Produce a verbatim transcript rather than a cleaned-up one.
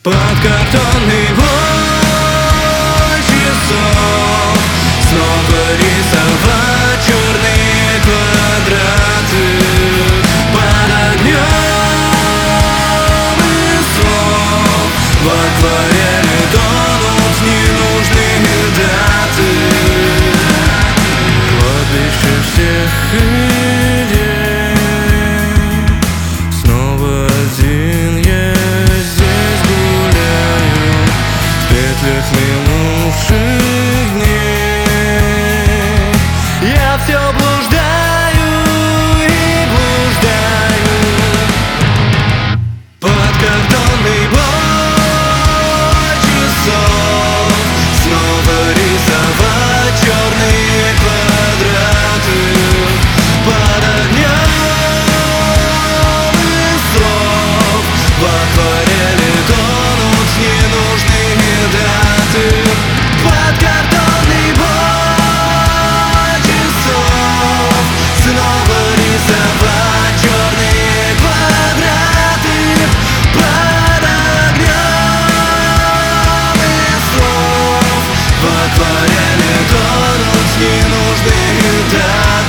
Под картонный бой часов снова рисовать черные квадраты под огнем и слов. В акварели тонут ненужные даты. Кладбище всех идей. Снова один я здесь гуляю в петлях минувших дней. Я все блуждаю и блуждаю под картонный бой часов. Снова рисовать черные квадраты под огнем и слов. В акварели тонут ненужные даты. Под картонный бой часов снова рисовать черные квадраты под огнем и слов. В акварели тонут ненужные даты.